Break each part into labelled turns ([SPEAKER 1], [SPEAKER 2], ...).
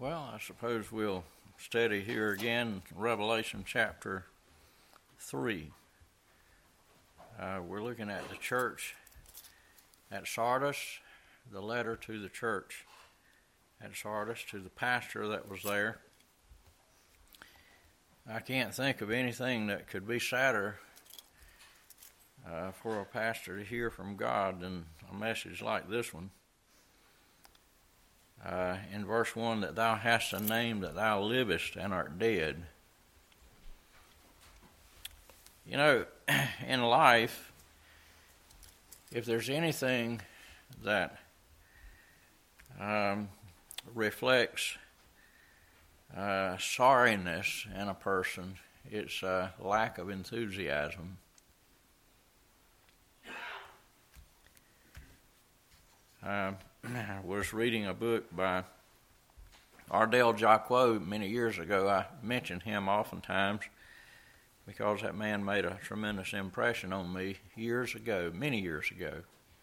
[SPEAKER 1] Well, I suppose we'll study here again, Revelation chapter 3. We're looking at the church at Sardis, the letter to the church at Sardis, to the pastor that was there. I can't think of anything that could be sadder for a pastor to hear from God than a message like this one. In verse 1, that thou hast a name that thou livest and art dead. You know, in life, if there's anything that reflects sorriness in a person, it's a lack of enthusiasm. I was reading a book by Ardell Jacquot many years ago. I mentioned him oftentimes because that man made a tremendous impression on me many years ago,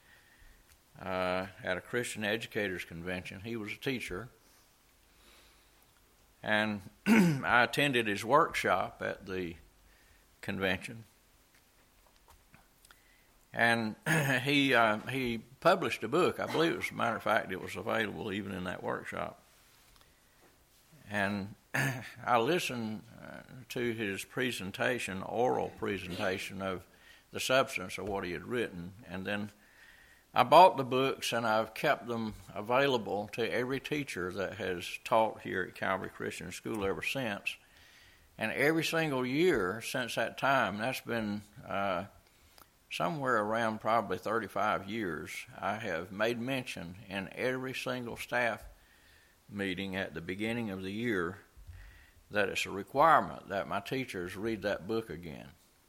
[SPEAKER 1] at a Christian Educators Convention. He was a teacher, and I attended his workshop at the convention. And he published a book. I believe, as a matter of fact, it was available even in that workshop. And I listened to his presentation, oral presentation of the substance of what he had written. And then I bought the books, and I've kept them available to every teacher that has taught here at Calvary Christian School ever since. And every single year since that time, that's been somewhere around probably 35 years, I have made mention in every single staff meeting at the beginning of the year that it's a requirement that my teachers read that book again.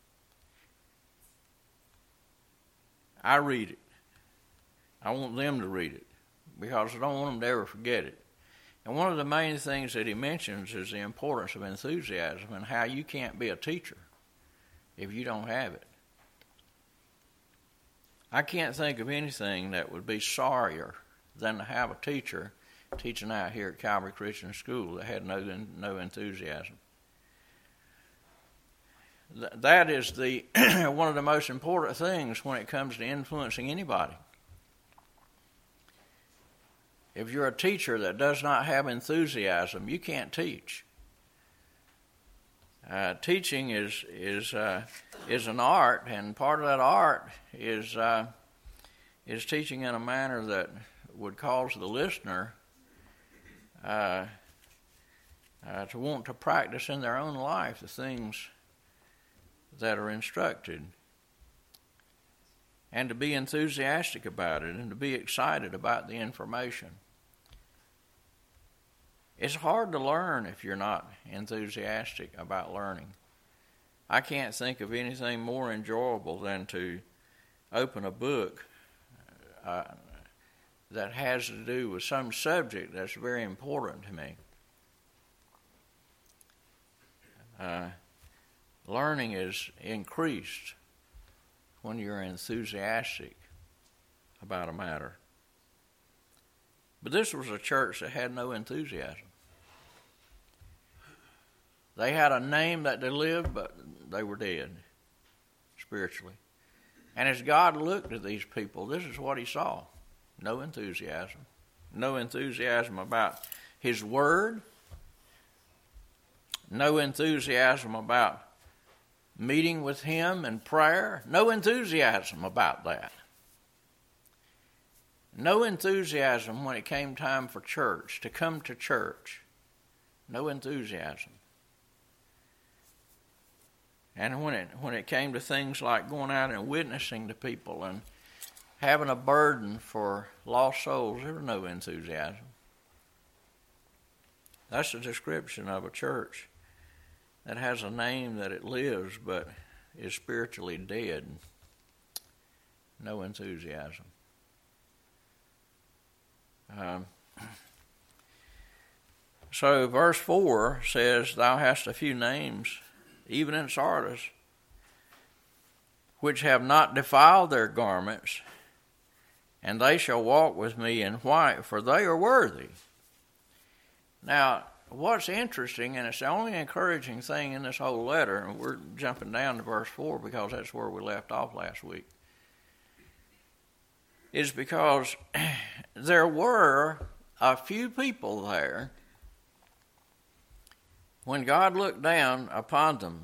[SPEAKER 1] I read it. I want them to read it because I don't want them to ever forget it. And one of the main things that he mentions is the importance of enthusiasm and how you can't be a teacher if you don't have it. I can't think of anything that would be sorrier than to have a teacher teaching out here at Calvary Christian School that had no enthusiasm. That is the one of the most important things when it comes to influencing anybody. If you're a teacher that does not have enthusiasm, you can't teach. Teaching is an art, and part of that art is teaching in a manner that would cause the listener to want to practice in their own life the things that are instructed, and to be enthusiastic about it, and to be excited about the information. It's hard to learn if you're not enthusiastic about learning. I can't think of anything more enjoyable than to open a book that has to do with some subject that's very important to me. Learning is increased when you're enthusiastic about a matter. But this was a church that had no enthusiasm. They had a name that they lived, but they were dead spiritually. And as God looked at these people, this is what he saw. No enthusiasm. No enthusiasm about his word. No enthusiasm about meeting with him in prayer. No enthusiasm about that. No enthusiasm when it came time for church, to come to church. No enthusiasm. And when it came to things like going out and witnessing to people and having a burden for lost souls, there was no enthusiasm. That's a description of a church that has a name that it lives but is spiritually dead. No enthusiasm. So verse 4 says, thou hast a few names, even in Sardis, which have not defiled their garments, and they shall walk with me in white, for they are worthy. Now, what's interesting, and it's the only encouraging thing in this whole letter, and we're jumping down to verse 4 because that's where we left off last week, is because there were a few people there when God looked down upon them.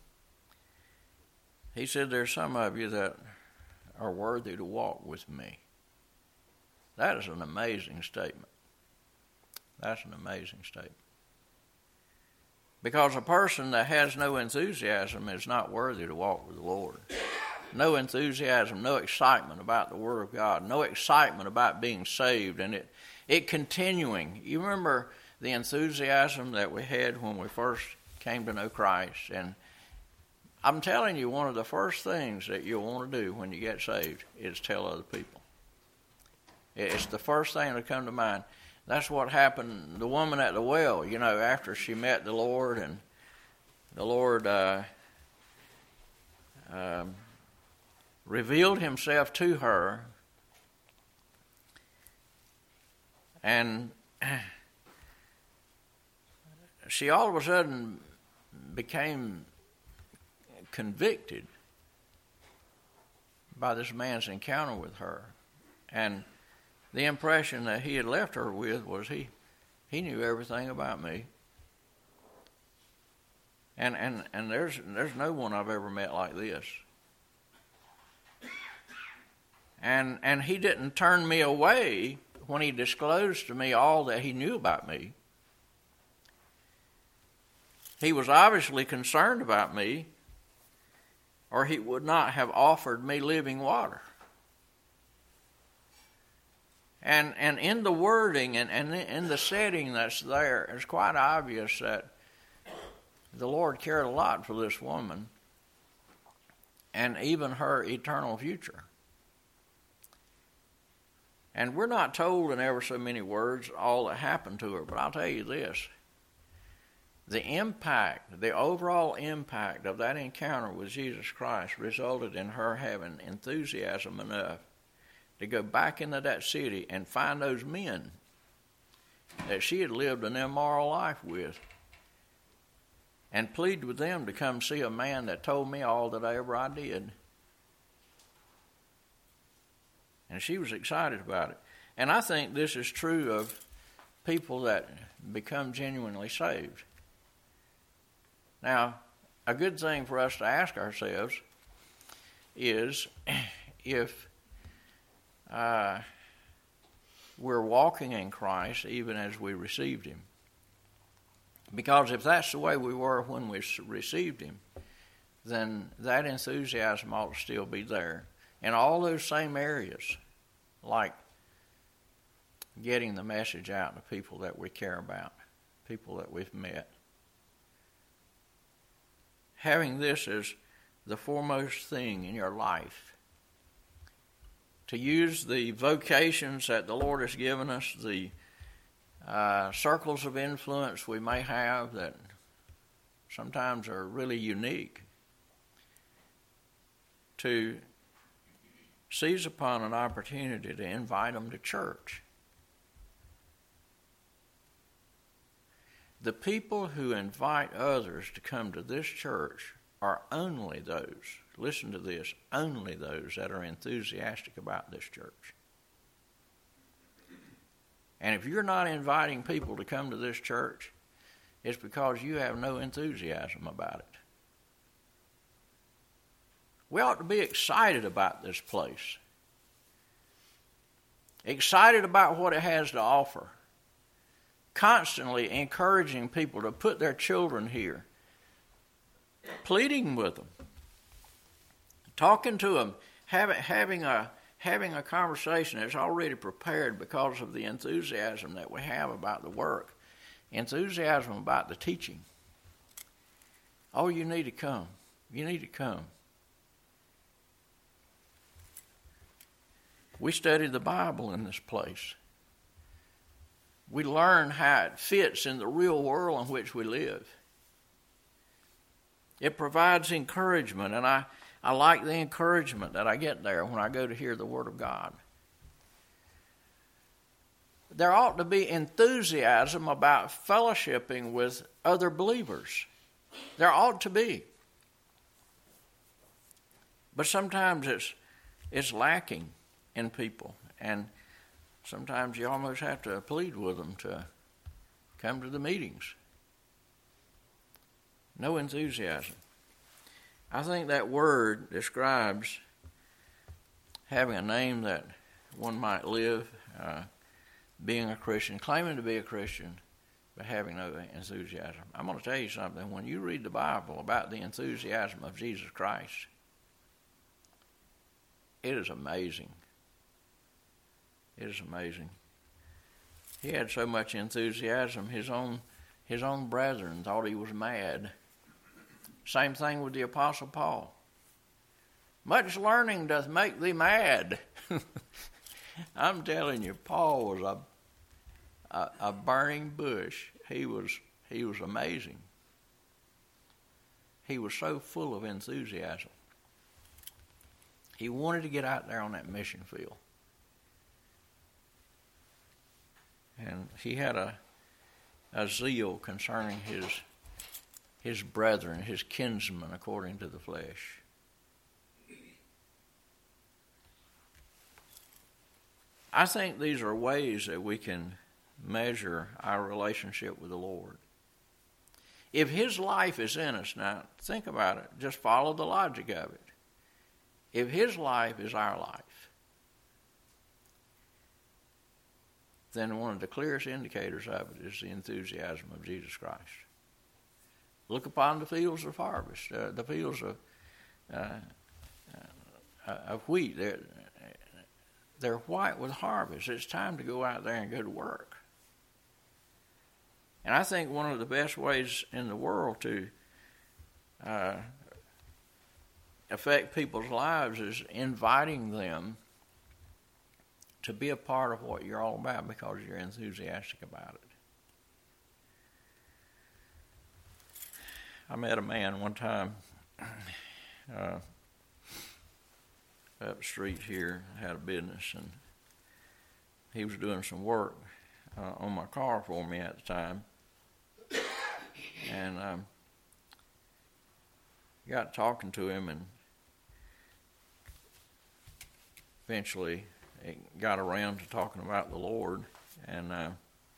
[SPEAKER 1] He said, there's some of you that are worthy to walk with me. That is an amazing statement. That's an amazing statement. Because a person that has no enthusiasm is not worthy to walk with the Lord. No enthusiasm, no excitement about the Word of God, no excitement about being saved, and it continuing. You remember the enthusiasm that we had when we first came to know Christ, and I'm telling you, one of the first things that you'll want to do when you get saved is tell other people. It's the first thing that come to mind. That's what happened, the woman at the well, after she met the Lord, and the Lord revealed himself to her, and she all of a sudden became convicted by this man's encounter with her. And the impression that he had left her with was he knew everything about me. And there's no one I've ever met like this. And he didn't turn me away when he disclosed to me all that he knew about me. He was obviously concerned about me, or he would not have offered me living water. And in the wording and in the setting that's there, it's quite obvious that the Lord cared a lot for this woman and even her eternal future. And we're not told in ever so many words all that happened to her, but I'll tell you this. The impact, the overall impact of that encounter with Jesus Christ resulted in her having enthusiasm enough to go back into that city and find those men that she had lived an immoral life with and plead with them to come see a man that told me all that I did. And she was excited about it. And I think this is true of people that become genuinely saved. Now, a good thing for us to ask ourselves is if we're walking in Christ even as we received Him. Because if that's the way we were when we received Him, then that enthusiasm ought to still be there. In all those same areas, like getting the message out to people that we care about, people that we've met. Having this as the foremost thing in your life. To use the vocations that the Lord has given us, the circles of influence we may have that sometimes are really unique, to seize upon an opportunity to invite them to church. The people who invite others to come to this church are only those, listen to this, only those that are enthusiastic about this church. And if you're not inviting people to come to this church, it's because you have no enthusiasm about it. We ought to be excited about this place. Excited about what it has to offer. Constantly encouraging people to put their children here. Pleading with them. Talking to them. Having a conversation that's already prepared because of the enthusiasm that we have about the work. Enthusiasm about the teaching. Oh, you need to come. You need to come. We study the Bible in this place. We learn how it fits in the real world in which we live. It provides encouragement, and I like the encouragement that I get there when I go to hear the Word of God. there ought to be enthusiasm about fellowshipping with other believers. There ought to be. But sometimes it's lacking in people, and sometimes you almost have to plead with them to come to the meetings. No enthusiasm. I think that word describes having a name that one might live, being a Christian, claiming to be a Christian, but having no enthusiasm. I'm going to tell you something. When you read the Bible about the enthusiasm of Jesus Christ, it is amazing. It is amazing. He had so much enthusiasm, his own brethren thought he was mad. Same thing with the Apostle Paul. Much learning doth make thee mad. I'm telling you, Paul was a burning bush. He was amazing. He was so full of enthusiasm. He wanted to get out there on that mission field. And he had a zeal concerning his brethren, his kinsmen, according to the flesh. I think these are ways that we can measure our relationship with the Lord. If his life is in us, now think about it, just follow the logic of it. If his life is our life, then one of the clearest indicators of it is the enthusiasm of Jesus Christ. Look upon the fields of harvest, the fields of wheat. They're white with harvest. It's time to go out there and go to work. And I think one of the best ways in the world to affect people's lives is inviting them to be a part of what you're all about because you're enthusiastic about it. I met a man one time up the street here, had a business, and he was doing some work on my car for me at the time. And got talking to him, and eventually it got around to talking about the Lord. And I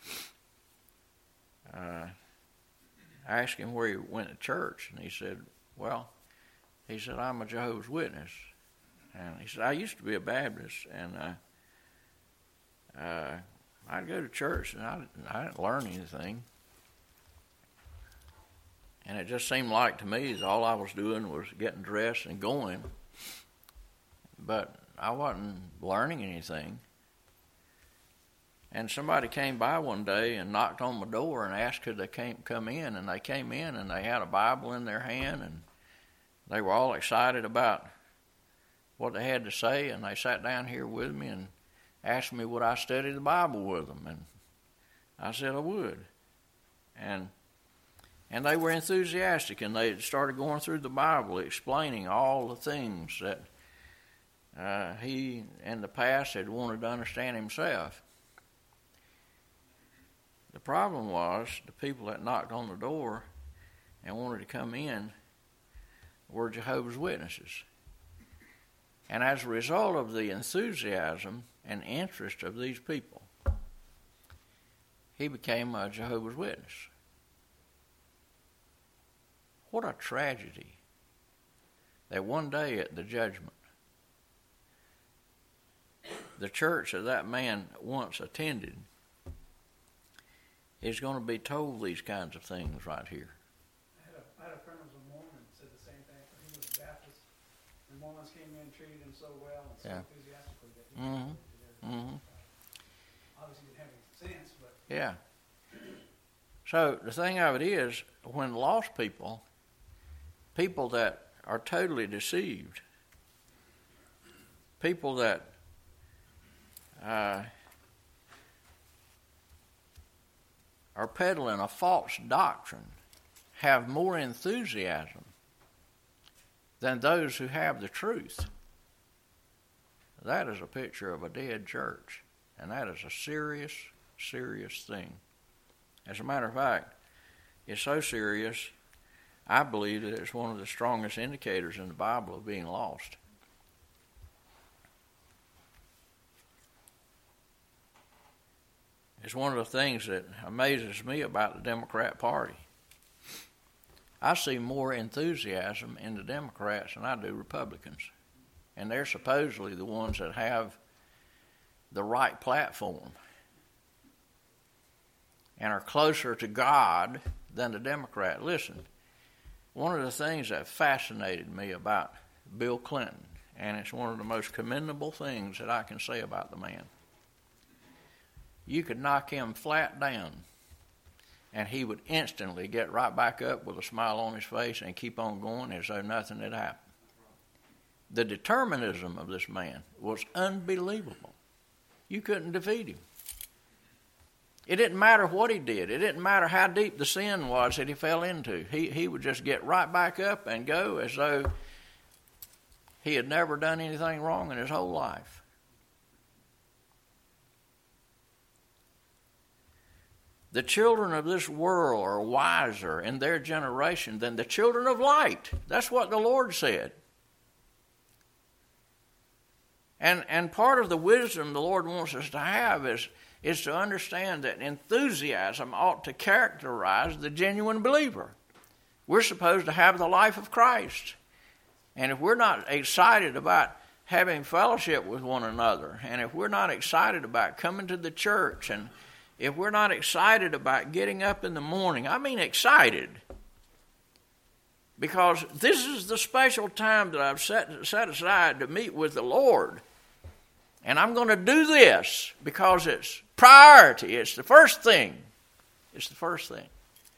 [SPEAKER 1] asked him where he went to church, and he said, I'm a Jehovah's Witness. And he said, I used to be a Baptist, and I'd go to church, and I didn't learn anything. And it just seemed like to me that all I was doing was getting dressed and going. But I wasn't learning anything. And somebody came by one day and knocked on my door and asked could they come in. And they came in and they had a Bible in their hand, and they were all excited about what they had to say. And they sat down here with me and asked me would I study the Bible with them. And I said I would. And they were enthusiastic, and they started going through the Bible, explaining all the things that he in the past had wanted to understand himself. The problem was the people that knocked on the door and wanted to come in were Jehovah's Witnesses. And as a result of the enthusiasm and interest of these people, he became a Jehovah's Witness. What a tragedy that one day at the judgment, the church that man once attended is going to be told these kinds of things right here.
[SPEAKER 2] I had a friend who was a Mormon said the same thing. He was a Baptist. The Mormons came in and treated him so well and so enthusiastically that he obviously didn't have any sense. But
[SPEAKER 1] yeah. So the thing of it is, when lost people that are totally deceived, people that are peddling a false doctrine have more enthusiasm than those who have the truth. That is a picture of a dead church, and that is a serious serious thing. As a matter of fact, it's so serious, I believe that it's one of the strongest indicators in the Bible of being lost. It's one of the things that amazes me about the Democrat Party. I see more enthusiasm in the Democrats than I do Republicans. And they're supposedly the ones that have the right platform and are closer to God than the Democrat. Listen, one of the things that fascinated me about Bill Clinton, and it's one of the most commendable things that I can say about the man, you could knock him flat down and he would instantly get right back up with a smile on his face and keep on going as though nothing had happened. The determinism of this man was unbelievable. You couldn't defeat him. It didn't matter what he did. It didn't matter how deep the sin was that he fell into. He would just get right back up and go as though he had never done anything wrong in his whole life. The children of this world are wiser in their generation than the children of light. That's what the Lord said. And part of the wisdom the Lord wants us to have is to understand that enthusiasm ought to characterize the genuine believer. We're supposed to have the life of Christ. And if we're not excited about having fellowship with one another, and if we're not excited about coming to the church, and if we're not excited about getting up in the morning, I mean excited, because this is the special time that I've set aside to meet with the Lord. And I'm going to do this because it's priority. It's the first thing. It's the first thing.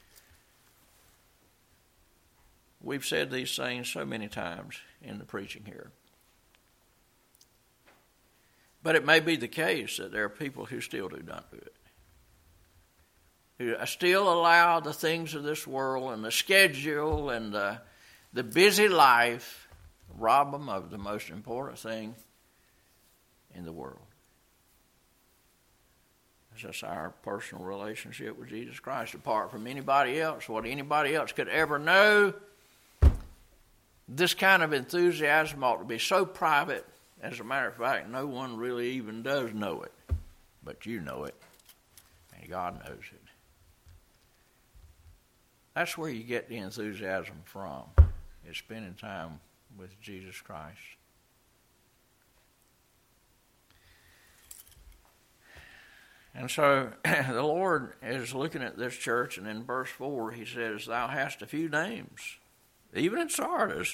[SPEAKER 1] We've said these things so many times in the preaching here. But it may be the case that there are people who still do not do it, who still allow the things of this world and the schedule and the busy life rob them of the most important thing in the world. That's our personal relationship with Jesus Christ. Apart from anybody else, what anybody else could ever know, this kind of enthusiasm ought to be so private. As a matter of fact, no one really even does know it. But you know it. And God knows it. That's where you get the enthusiasm from. It's spending time with Jesus Christ. And so the Lord is looking at this church, and in verse 4 he says, "Thou hast a few names, even in Sardis,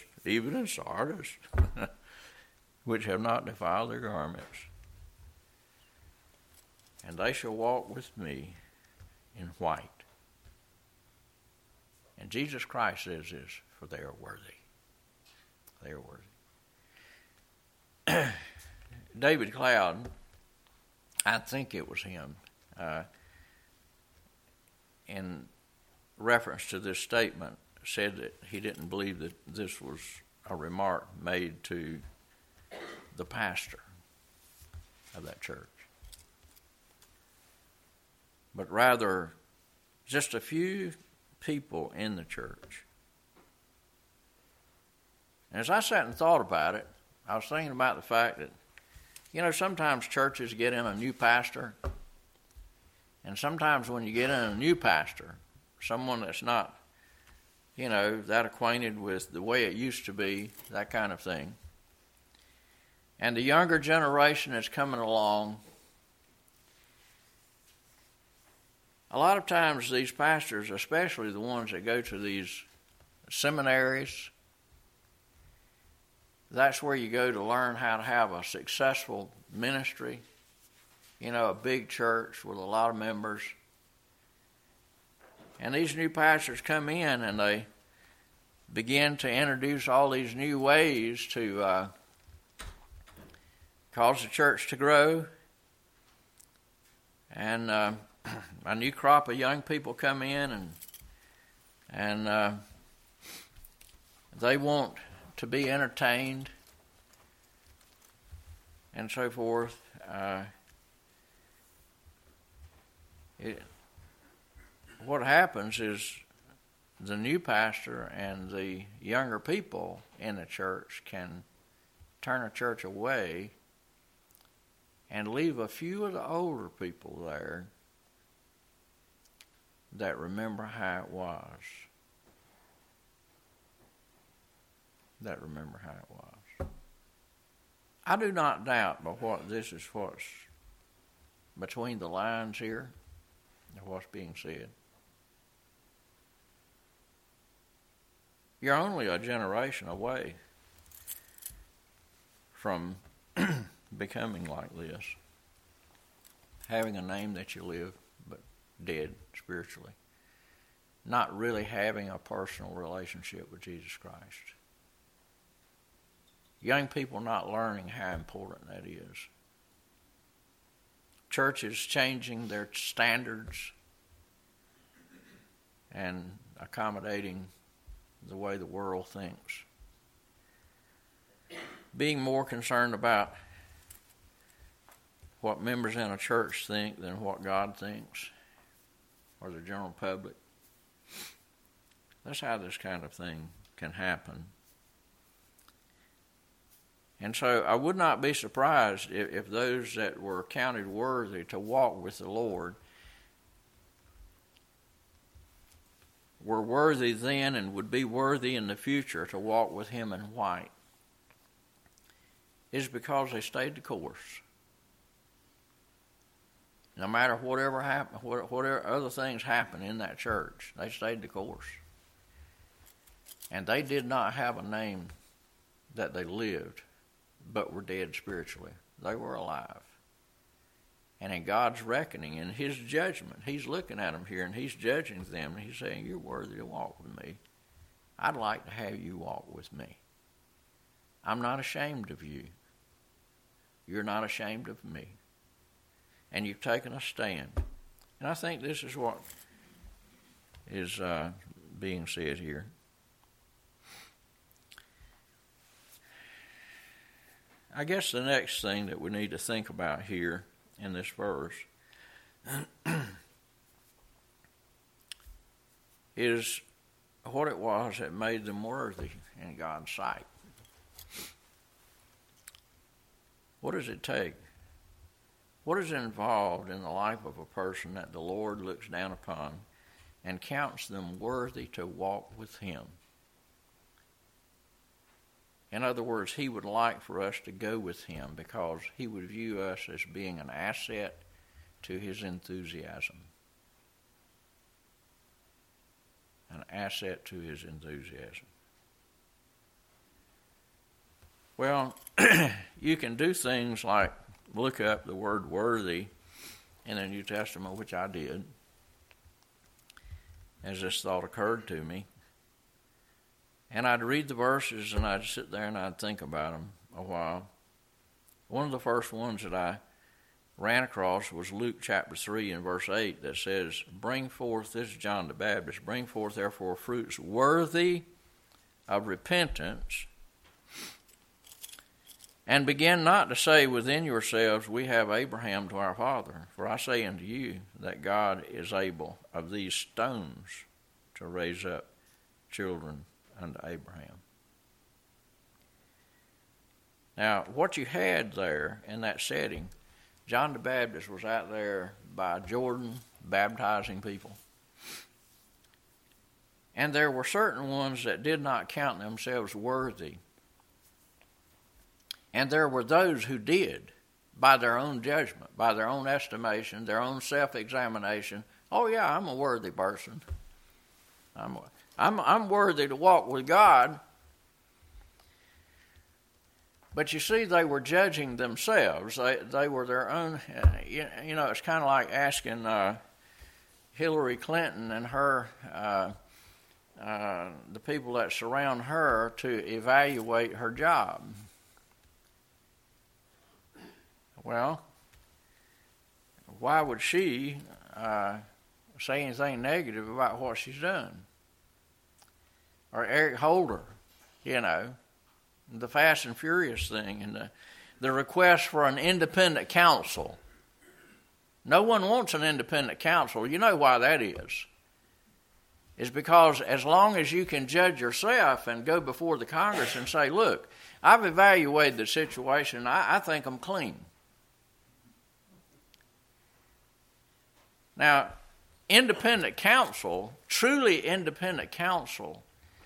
[SPEAKER 1] which have not defiled their garments. And they shall walk with me in white." And Jesus Christ says this, for they are worthy. They are worthy. David Cloud, I think it was him, in reference to this statement, said that he didn't believe that this was a remark made to the pastor of that church, but rather just a few people in the church. And as I sat and thought about it, I was thinking about the fact that, sometimes churches get in a new pastor, and sometimes when you get in a new pastor, someone that's not, that acquainted with the way it used to be, that kind of thing, and the younger generation is coming along, a lot of times these pastors, especially the ones that go to these seminaries, that's where you go to learn how to have a successful ministry, a big church with a lot of members. And these new pastors come in and they begin to introduce all these new ways to cause the church to grow. And a new crop of young people come in and they want to be entertained and so forth. what happens is the new pastor and the younger people in the church can turn a church away and leave a few of the older people there that remember how it was. That remember how it was. I do not doubt but what's between the lines here of what's being said. You're only a generation away from becoming like this, having a name that you live but dead spiritually, not really having a personal relationship with Jesus Christ. Young people not learning how important that is. Churches changing their standards and accommodating the way the world thinks. Being more concerned about what members in a church think than what God thinks, or the general public. That's how this kind of thing can happen. And so I would not be surprised if those that were counted worthy to walk with the Lord were worthy then and would be worthy in the future to walk with Him in white. It's because they stayed the course. No matter whatever happened, whatever other things happened in that church, they stayed the course. And they did not have a name that they lived, but were dead spiritually. They were alive. And in God's reckoning, in His judgment, He's looking at them here and He's judging them. And He's saying, you're worthy to walk with me. I'd like to have you walk with me. I'm not ashamed of you. You're not ashamed of me. And you've taken a stand. And I think this is what is being said here. I guess the next thing that we need to think about here in this verse is what it was that made them worthy in God's sight. What does it take? What is involved in the life of a person that the Lord looks down upon and counts them worthy to walk with Him? In other words, He would like for us to go with Him because He would view us as being an asset to His enthusiasm. An asset to His enthusiasm. Well, you can do things like look up the word worthy in the New Testament, which I did, as this thought occurred to me. And I'd read the verses and I'd sit there and I'd think about them a while. One of the first ones that I ran across was Luke chapter 3 and verse 8 that says, bring forth, this is John the Baptist, bring forth therefore fruits worthy of repentance, and begin not to say within yourselves, we have Abraham to our father. For I say unto you that God is able of these stones to raise up children unto Abraham. Now, what you had there in that setting, John the Baptist was out there by Jordan baptizing people. And there were certain ones that did not count themselves worthy. And there were those who did, by their own judgment, by their own estimation, their own self-examination. Oh yeah, I'm a worthy person. I'm worthy to walk with God. But you see, they were judging themselves. They were their own. You know, it's kind of like asking Hillary Clinton and her, the people that surround her, to evaluate her job. Well, why would she say anything negative about what she's done? Or Eric Holder, you know, the Fast and Furious thing, and the request for an independent counsel. No one wants an independent counsel. You know why that is. It's because as long as you can judge yourself and go before the Congress and say, look, I've evaluated the situation, I think I'm clean. Now, independent counsel, truly independent counsel,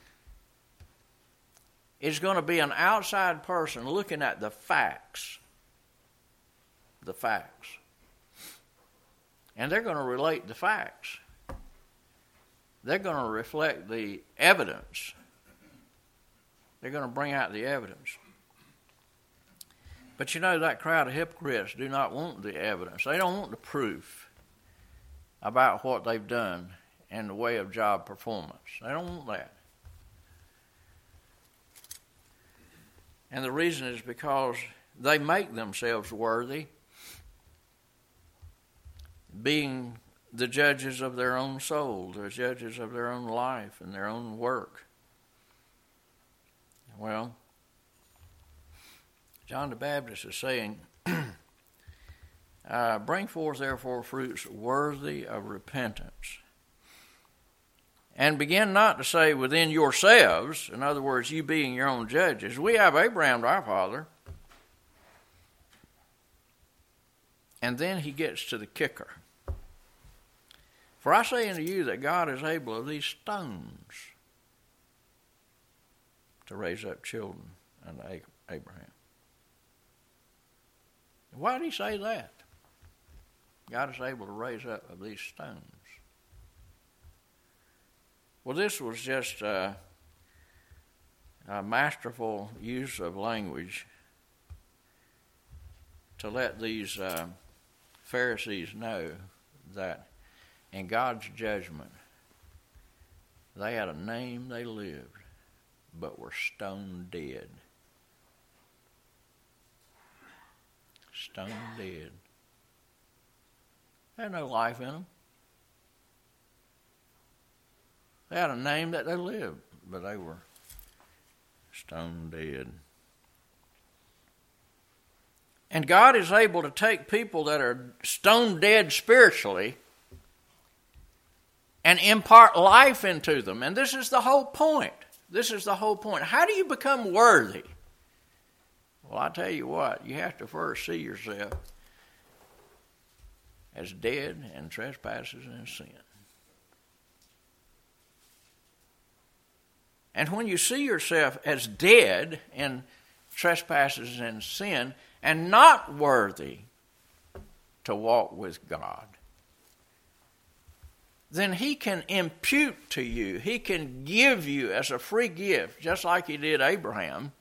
[SPEAKER 1] is going to be an outside person looking at the facts. The facts. And they're going to relate the facts. They're going to reflect the evidence. They're going to bring out the evidence. But you know, that crowd of hypocrites do not want the evidence. They don't want the proof about what they've done in the way of job performance. They don't want that. And the reason is because they make themselves worthy, being the judges of their own soul, the judges of their own life and their own work. Well, John the Baptist is saying, bring forth therefore fruits worthy of repentance. And begin not to say within yourselves, in other words, you being your own judges, we have Abraham our father. And then he gets to the kicker. For I say unto you that God is able of these stones to raise up children unto Abraham. Why did he say that? God is able to raise up of these stones. Well, this was just a masterful use of language to let these Pharisees know that in God's judgment, they had a name, they lived, but were stone dead. Stone dead. They had no life in them. They had a name that they lived, but they were stone dead. And God is able to take people that are stone dead spiritually and impart life into them. And this is the whole point. This is the whole point. How do you become worthy? Well, I tell you what, you have to first see yourself as dead in trespasses and sin. And when you see yourself as dead in trespasses and sin and not worthy to walk with God, then he can impute to you, he can give you as a free gift, just like he did Abraham,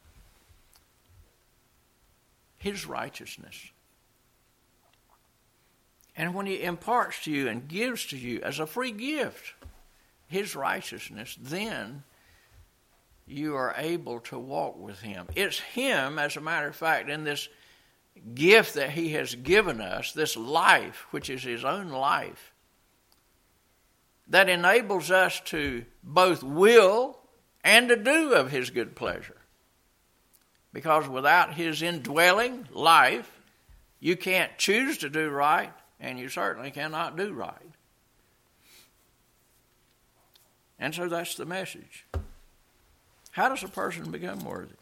[SPEAKER 1] his righteousness. And when he imparts to you and gives to you as a free gift his righteousness, then you are able to walk with him. It's him, as a matter of fact, in this gift that he has given us, this life, which is his own life, that enables us to both will and to do of his good pleasure. Because without his indwelling life, you can't choose to do right, and you certainly cannot do right. And so that's the message. How does a person become worthy?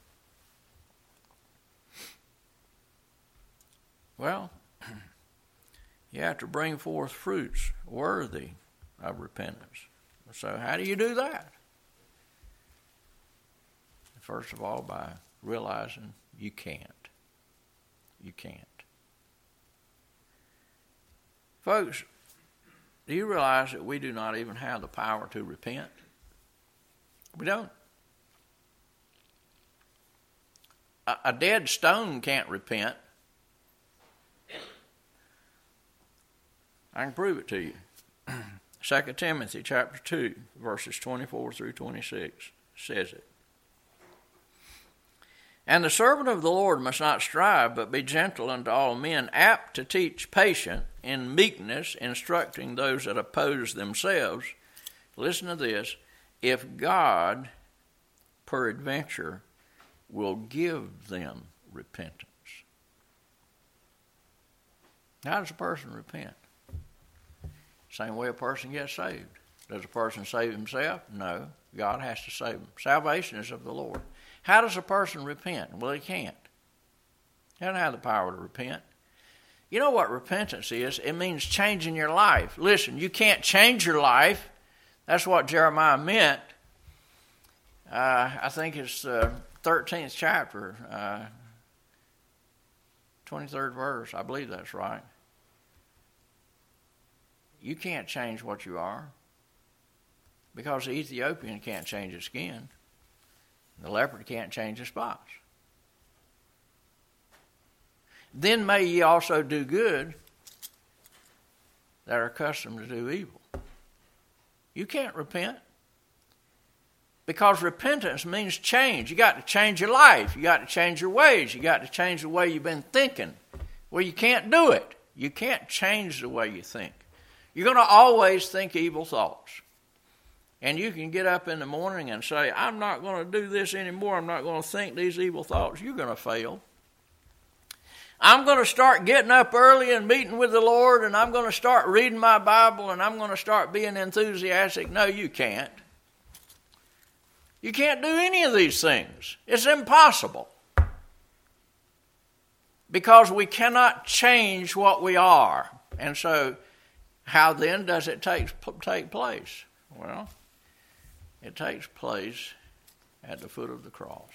[SPEAKER 1] Well, you have to bring forth fruits worthy of repentance. So how do you do that? First of all, by realizing you can't. You can't. Folks, do you realize that we do not even have the power to repent? We don't. A dead stone can't repent. I can prove it to you. 2 Timothy chapter 2, verses 24 through 26 says it. And the servant of the Lord must not strive, but be gentle unto all men, apt to teach, patient, in meekness, instructing those that oppose themselves. Listen to this. If God, peradventure, will give them repentance. How does a person repent? Same way a person gets saved. Does a person save himself? No. God has to save him. Salvation is of the Lord. How does a person repent? Well, he can't. He doesn't have the power to repent. You know what repentance is? It means changing your life. Listen, you can't change your life. That's what Jeremiah meant. I think it's the 13th chapter, 23rd verse. I believe that's right. You can't change what you are, because the Ethiopian can't change his skin. The leopard can't change his spots. Then may ye also do good that are accustomed to do evil. You can't repent, because repentance means change. You got to change your life. You got to change your ways. You got to change the way you've been thinking. Well, you can't do it. You can't change the way you think. You're going to always think evil thoughts. And you can get up in the morning and say, I'm not going to do this anymore. I'm not going to think these evil thoughts. You're going to fail. I'm going to start getting up early and meeting with the Lord, and I'm going to start reading my Bible, and I'm going to start being enthusiastic. No, you can't. You can't do any of these things. It's impossible. Because we cannot change what we are. And so, how then does it take place? Well, it takes place at the foot of the cross,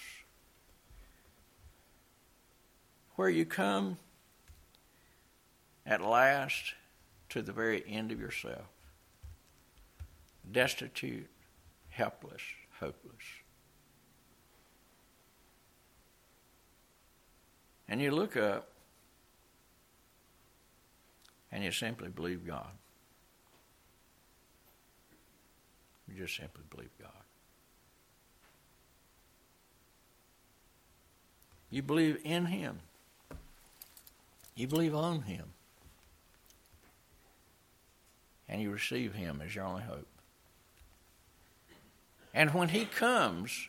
[SPEAKER 1] where you come at last to the very end of yourself, destitute, helpless, hopeless. And you look up and you simply believe God. You just simply believe God. You believe in Him. You believe on Him. And you receive Him as your only hope. And when He comes,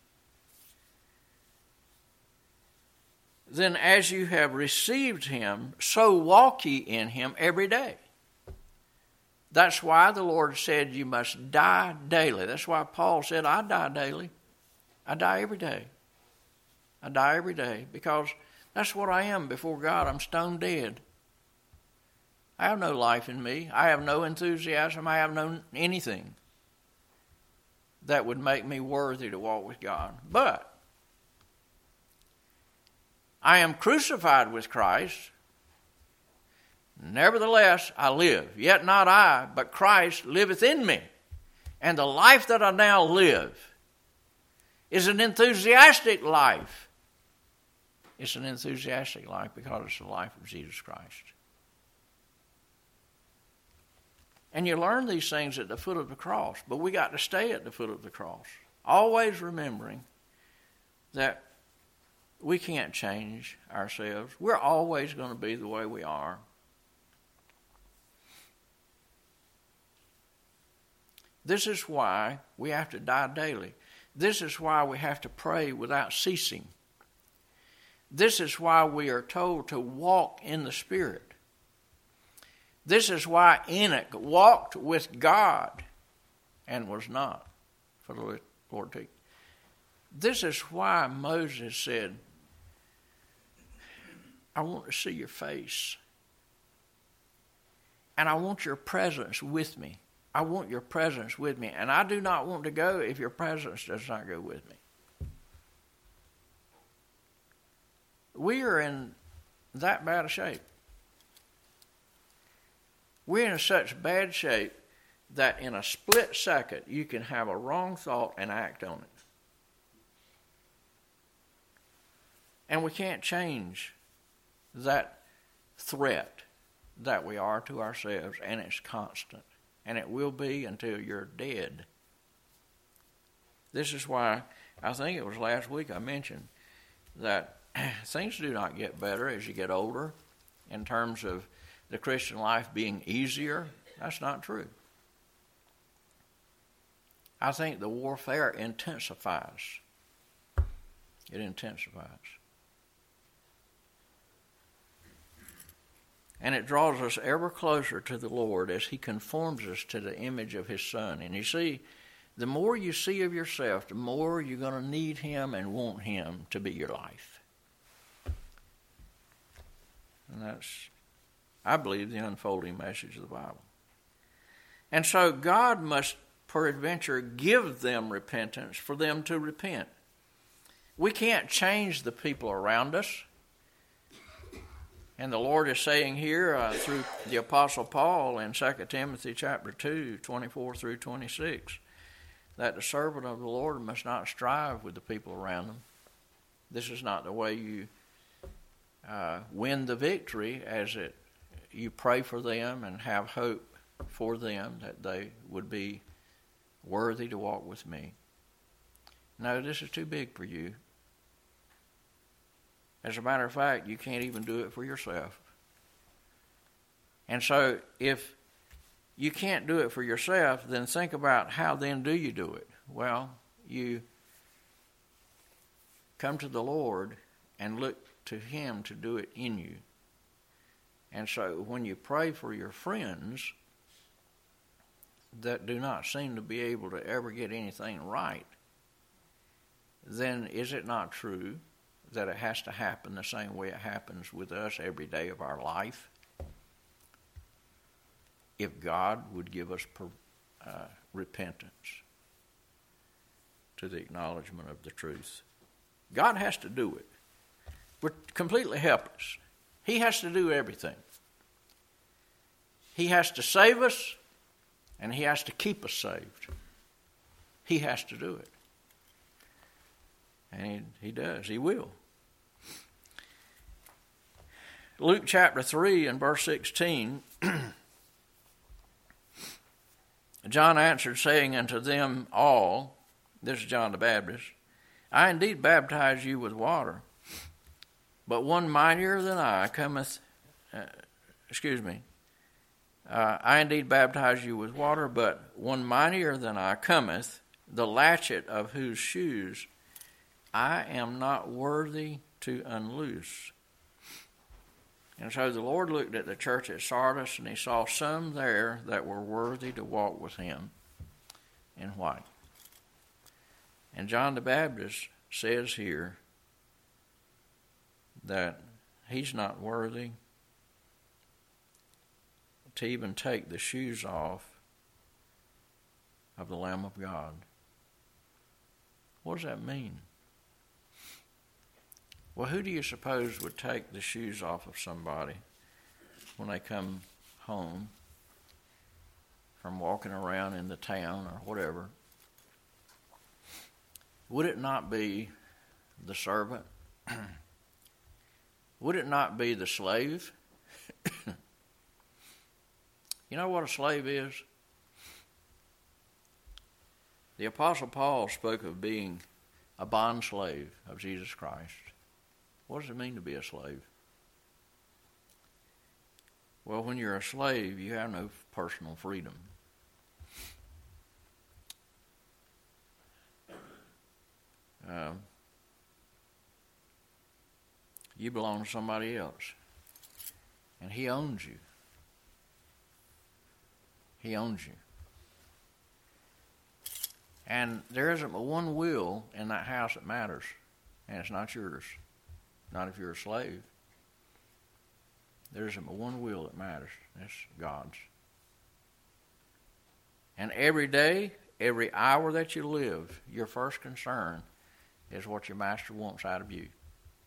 [SPEAKER 1] then as you have received Him, so walk ye in Him every day. That's why the Lord said you must die daily. That's why Paul said, I die daily. I die every day. I die every day, because that's what I am before God. I'm stone dead. I have no life in me. I have no enthusiasm. I have no anything that would make me worthy to walk with God. But I am crucified with Christ. Nevertheless, I live. Yet not I, but Christ liveth in me. And the life that I now live is an enthusiastic life. It's an enthusiastic life because it's the life of Jesus Christ. And you learn these things at the foot of the cross, but we got to stay at the foot of the cross, always remembering that we can't change ourselves. We're always going to be the way we are. This is why we have to die daily. This is why we have to pray without ceasing. This is why we are told to walk in the Spirit. This is why Enoch walked with God and was not for the Lord to. This is why Moses said, I want to see your face. And I want your presence with me. I want your presence with me. And I do not want to go if your presence does not go with me. We are in that bad a shape. We're in such bad shape that in a split second you can have a wrong thought and act on it. And we can't change that threat that we are to ourselves, and it's constant. And it will be until you're dead. This is why, I think it was last week I mentioned that things do not get better as you get older in terms of the Christian life being easier. That's not true. I think the warfare intensifies. It intensifies. And it draws us ever closer to the Lord as He conforms us to the image of His Son. And you see, the more you see of yourself, the more you're going to need Him and want Him to be your life. And that's, I believe, the unfolding message of the Bible. And so God must, peradventure, give them repentance for them to repent. We can't change the people around us. And the Lord is saying here through the Apostle Paul in 2 Timothy chapter 2, 24 through 26, that the servant of the Lord must not strive with the people around them. This is not the way you win the victory, as you pray for them and have hope for them that they would be worthy to walk with me. No, this is too big for you. As a matter of fact, you can't even do it for yourself. And so if you can't do it for yourself, then think about how then do you do it? Well, you come to the Lord and look to Him to do it in you. And so when you pray for your friends that do not seem to be able to ever get anything right, then is it not true that it has to happen the same way it happens with us every day of our life? If God would give us repentance to the acknowledgement of the truth. God has to do it. We're completely helpless. He has to do everything. He has to save us, and He has to keep us saved. He has to do it. And he does. He will. Luke chapter 3 and verse 16, John answered, saying unto them all, this is John the Baptist, I indeed baptize you with water, but one mightier than I cometh, I indeed baptize you with water, but one mightier than I cometh, the latchet of whose shoes I am not worthy to unloose. And so the Lord looked at the church at Sardis, and He saw some there that were worthy to walk with Him in white. And John the Baptist says here that he's not worthy to even take the shoes off of the Lamb of God. What does that mean? Well, who do you suppose would take the shoes off of somebody when they come home from walking around in the town or whatever? Would it not be the servant? Would it not be the slave? You know what a slave is? The Apostle Paul spoke of being a bond slave of Jesus Christ. What does it mean to be a slave? Well, when you're a slave, you have no personal freedom. You belong to somebody else, and he owns you. He owns you. And there isn't but one will in that house that matters, and it's not yours. Not if you're a slave. There isn't but one will that matters. That's God's. And every day, every hour that you live, your first concern is what your master wants out of you.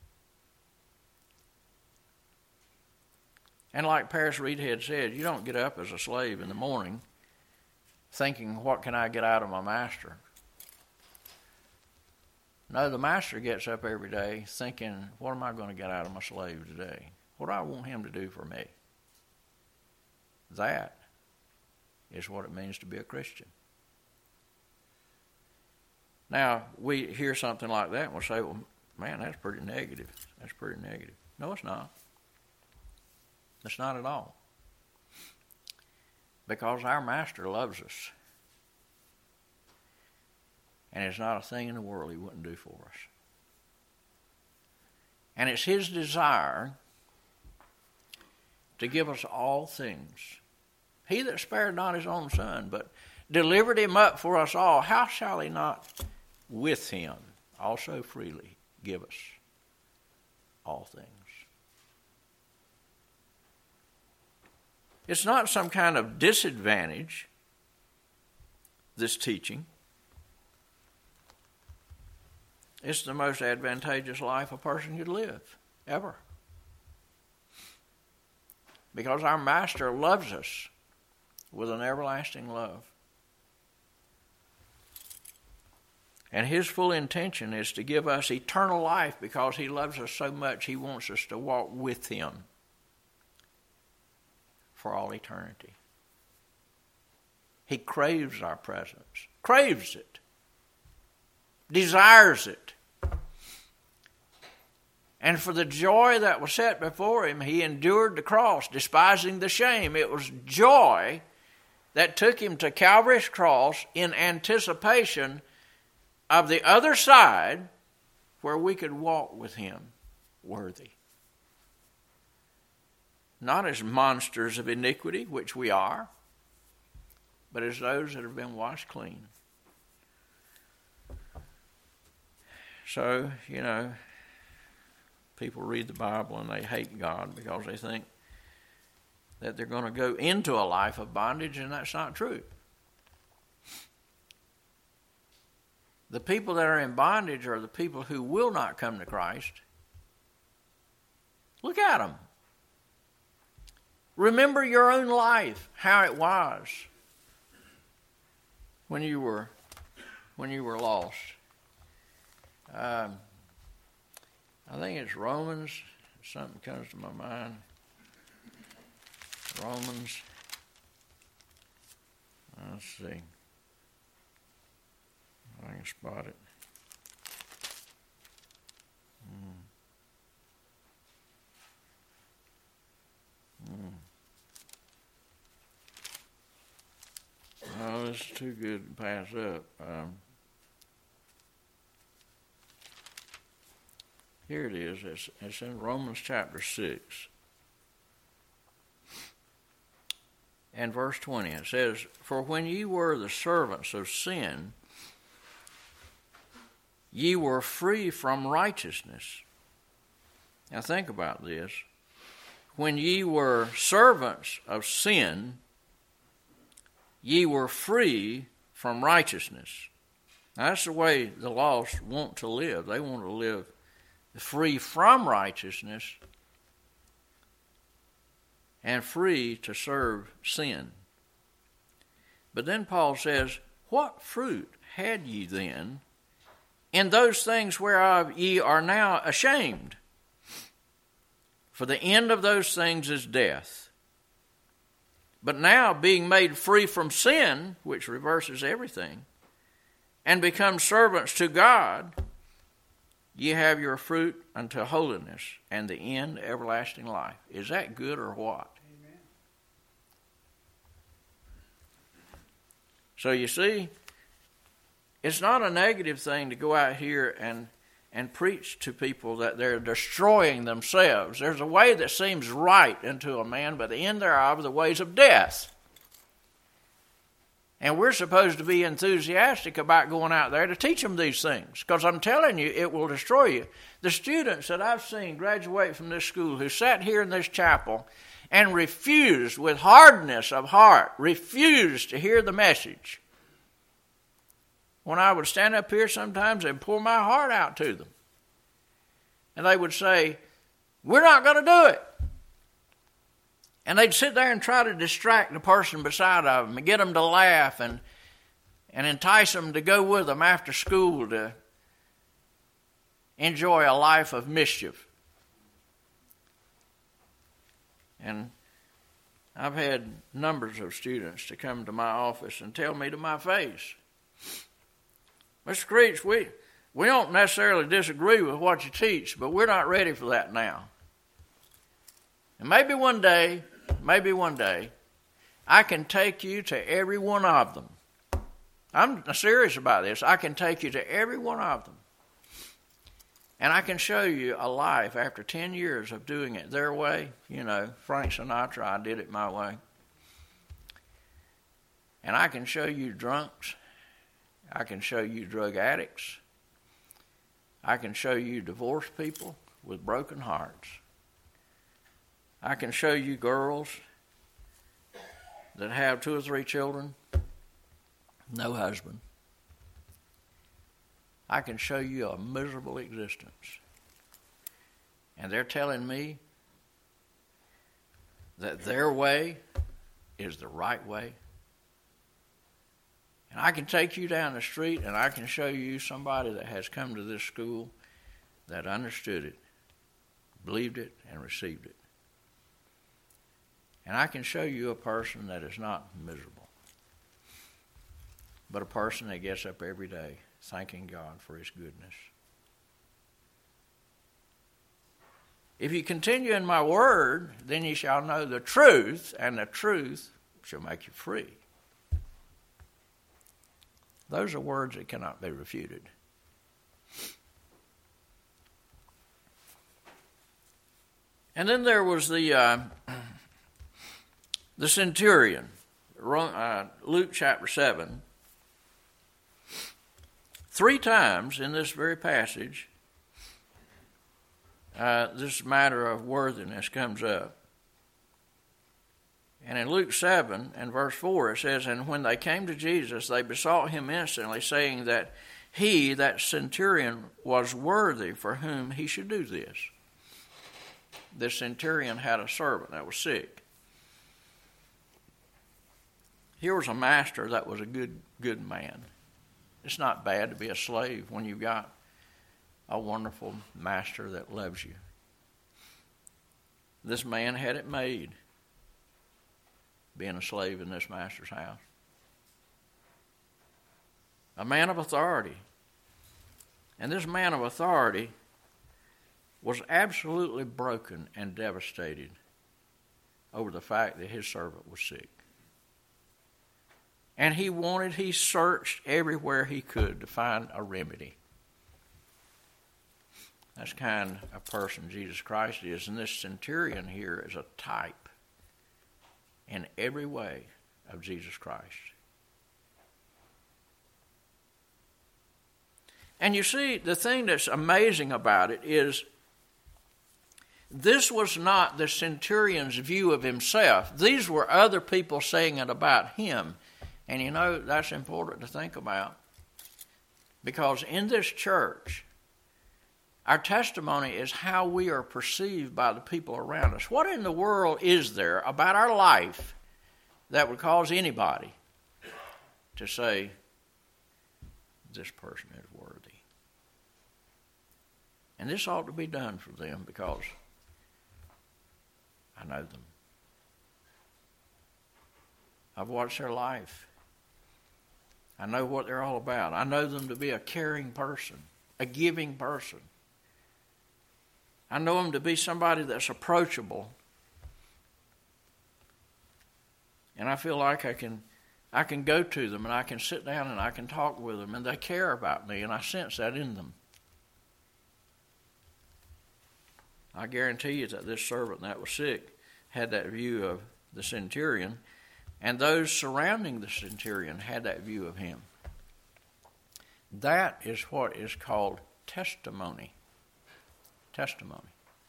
[SPEAKER 1] And like Paris Reed had said, you don't get up as a slave in the morning thinking, what can I get out of my master? No, the master gets up every day thinking, what am I going to get out of my slave today? What do I want him to do for me? That is what it means to be a Christian. Now, we hear something like that and we'll say, well, man, that's pretty negative. That's pretty negative. No, it's not. It's not at all. Because our master loves us. And there's not a thing in the world he wouldn't do for us. And it's his desire to give us all things. He that spared not his own son, but delivered him up for us all, how shall he not with him also freely give us all things? It's not some kind of disadvantage, this teaching. It's the most advantageous life a person could live, ever. Because our Master loves us with an everlasting love. And his full intention is to give us eternal life because he loves us so much he wants us to walk with him for all eternity. He craves our presence, craves it, desires it. And for the joy that was set before him, he endured the cross, despising the shame. It was joy that took him to Calvary's cross in anticipation of the other side where we could walk with him worthy. Not as monsters of iniquity, which we are, but as those that have been washed clean. So, people read the Bible and they hate God because they think that they're going to go into a life of bondage, and that's not true. The people that are in bondage are the people who will not come to Christ. Look at them. Remember your own life, how it was when you were lost. I think it's Romans. Something comes to my mind. Romans. Let's see. I can spot it. Oh, this is too good to pass up. Here it is. It's in Romans chapter 6. And verse 20. It says, "For when ye were the servants of sin, ye were free from righteousness." Now think about this. When ye were servants of sin, ye were free from righteousness. Now, that's the way the lost want to live. They want to live free from righteousness and free to serve sin. But then Paul says, "What fruit had ye then in those things whereof ye are now ashamed? For the end of those things is death. But now, being made free from sin," which reverses everything, "and become servants to God, ye have your fruit unto holiness, and the end everlasting life." Is that good or what?
[SPEAKER 2] Amen.
[SPEAKER 1] So you see, it's not a negative thing to go out here and preach to people that they're destroying themselves. There's a way that seems right unto a man, but the end thereof are the ways of death. And we're supposed to be enthusiastic about going out there to teach them these things, because I'm telling you, it will destroy you. The students that I've seen graduate from this school who sat here in this chapel and refused with hardness of heart, refused to hear the message. When I would stand up here sometimes and pour my heart out to them. And they would say, "We're not going to do it." And they'd sit there and try to distract the person beside of them and get them to laugh and entice them to go with them after school to enjoy a life of mischief. And I've had numbers of students to come to my office and tell me to my face, "Mr. Creech, we don't necessarily disagree with what you teach, but we're not ready for that now. And maybe one day, I can take you to every one of them. I'm serious about this. I can take you to every one of them And I can show you a life after 10 years of doing it their way. You know, Frank Sinatra, I did it my way. And I can show you drunks. I can show you drug addicts. I can show you divorced people with broken hearts. I can show you girls that have 2 or 3 children, no husband. I can show you a miserable existence. And they're telling me that their way is the right way. And I can take you down the street and I can show you somebody that has come to this school that understood it, believed it, and received it. And I can show you a person that is not miserable, but a person that gets up every day thanking God for His goodness. If you continue in my word, then you shall know the truth, and the truth shall make you free. Those are words that cannot be refuted. And then there was the centurion, Luke chapter 7. 3 times in this very passage, this matter of worthiness comes up. And in Luke 7 and verse 4 it says, "And when they came to Jesus, they besought him instantly, saying that he, that centurion, was worthy for whom he should do this." This centurion had a servant that was sick. Here was a master that was a good man. It's not bad to be a slave when you've got a wonderful master that loves you. This man had it made, being a slave in this master's house. A man of authority. And this man of authority was absolutely broken and devastated over the fact that his servant was sick. And he searched everywhere he could to find a remedy. That's the kind of person Jesus Christ is. And this centurion here is a type in every way of Jesus Christ. And you see, the thing that's amazing about it is this was not the centurion's view of himself. These were other people saying it about him. And you know, that's important to think about. Because in this church, our testimony is how we are perceived by the people around us. What in the world is there about our life that would cause anybody to say, this person is worthy? And this ought to be done for them because I know them. I've watched their life. I know what they're all about. I know them to be a caring person, a giving person. I know them to be somebody that's approachable. And I feel like I can go to them and I can sit down and I can talk with them and they care about me and I sense that in them. I guarantee you that this servant that was sick had that view of the centurion, and those surrounding the centurion had that view of him. That is what is called testimony. Testimony.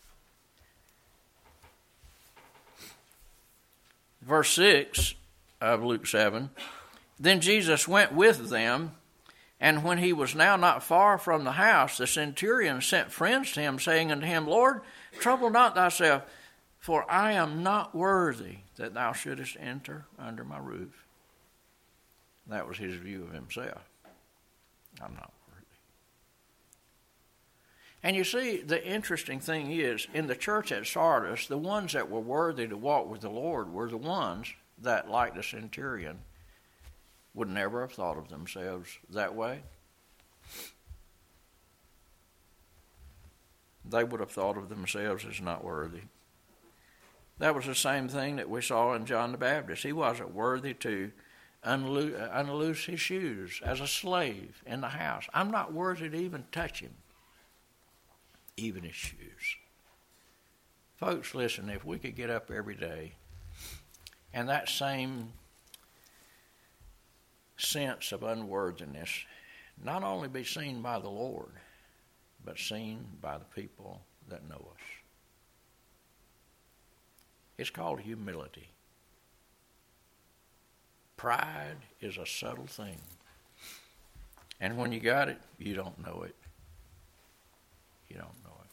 [SPEAKER 1] Verse 6 of Luke 7, "Then Jesus went with them, and when he was now not far from the house, the centurion sent friends to him, saying unto him, Lord, trouble not thyself, for I am not worthy that thou shouldest enter under my roof." That was his view of himself. I'm not worthy. And you see, the interesting thing is, in the church at Sardis, the ones that were worthy to walk with the Lord were the ones that, like the centurion, would never have thought of themselves that way. They would have thought of themselves as not worthy. That was the same thing that we saw in John the Baptist. He wasn't worthy to unloose his shoes as a slave in the house. I'm not worthy to even touch him. even his shoes. Folks, listen, if we could get up every day and that same sense of unworthiness not only be seen by the Lord, but seen by the people that know us. It's called humility. Pride is a subtle thing. And when you got it, you don't know it. You don't know it.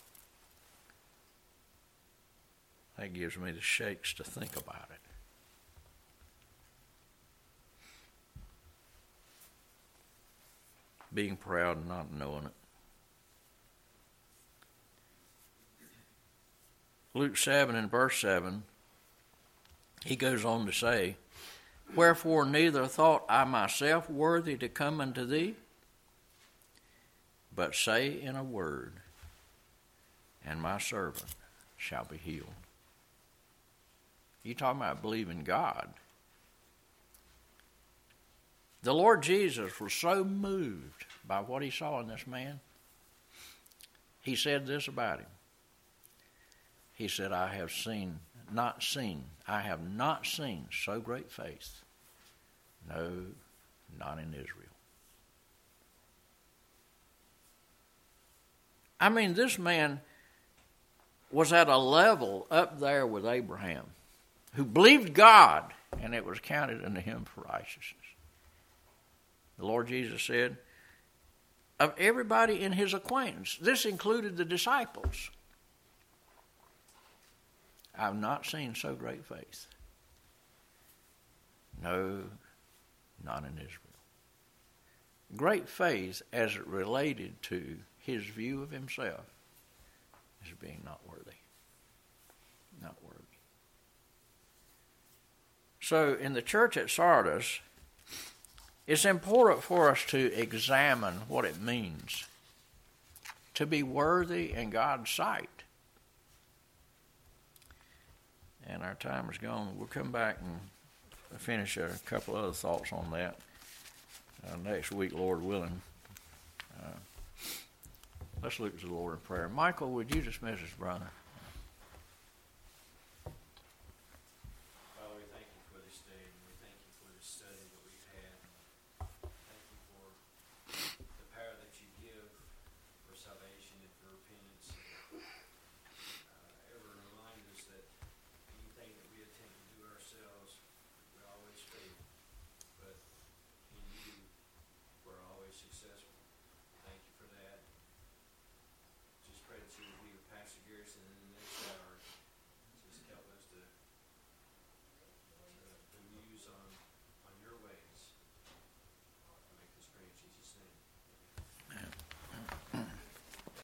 [SPEAKER 1] That gives me the shakes to think about it. Being proud and not knowing it. Luke 7 and verse 7, he goes on to say, "Wherefore neither thought I myself worthy to come unto thee, but say in a word, and my servant shall be healed." You talking about believing God. The Lord Jesus was so moved by what he saw in this man, he said this about him. He said, I have not seen so great faith. No, not in Israel. I mean, this man was at a level up there with Abraham, who believed God, and it was counted unto him for righteousness. The Lord Jesus said, of everybody in his acquaintance, this included the disciples, I've not seen so great faith. No, not in Israel. Great faith as it related to his view of himself as being not worthy. Not worthy. So in the church at Sardis, it's important for us to examine what it means to be worthy in God's sight. And our time is gone. We'll come back and finish a couple other thoughts on that next week, Lord willing. Let's look to the Lord in prayer. Michael, would you dismiss us, brother?